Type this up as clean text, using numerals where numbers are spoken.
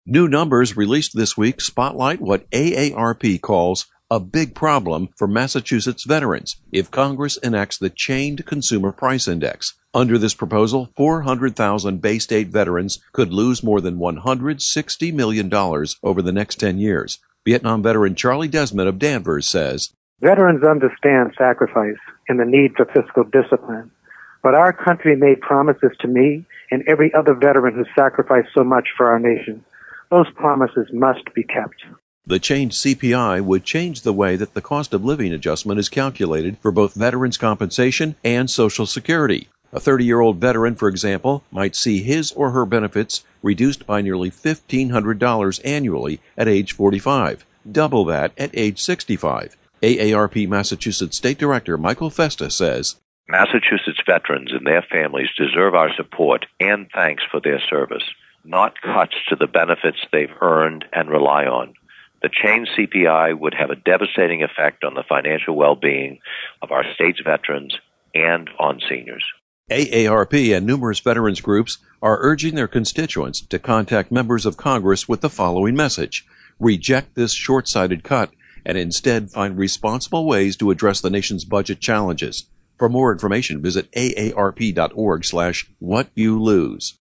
New numbers released this week spotlight what AARP calls a big problem for Massachusetts veterans if Congress enacts the Chained Consumer Price Index. Under this proposal, 400,000 Bay State veterans could lose more than $160 million over the next 10 years. Vietnam veteran Charlie Desmond of Danvers says, "Veterans understand sacrifice and the need for fiscal discipline, but our country made promises to me and every other veteran who sacrificed so much for our nation. Those promises must be kept." The changed CPI would change the way that the cost of living adjustment is calculated for both veterans' compensation and Social Security. A 30-year-old veteran, for example, might see his or her benefits reduced by nearly $1,500 annually at age 45, double that at age 65. AARP Massachusetts State Director Michael Festa says, "Massachusetts veterans and their families deserve our support and thanks for their service, not cuts to the benefits they've earned and rely on. The changed CPI would have a devastating effect on the financial well-being of our state's veterans and on seniors." AARP and numerous veterans groups are urging their constituents to contact members of Congress with the following message: reject this short-sighted cut and instead find responsible ways to address the nation's budget challenges. For more information, visit aarp.org/whatyoulose.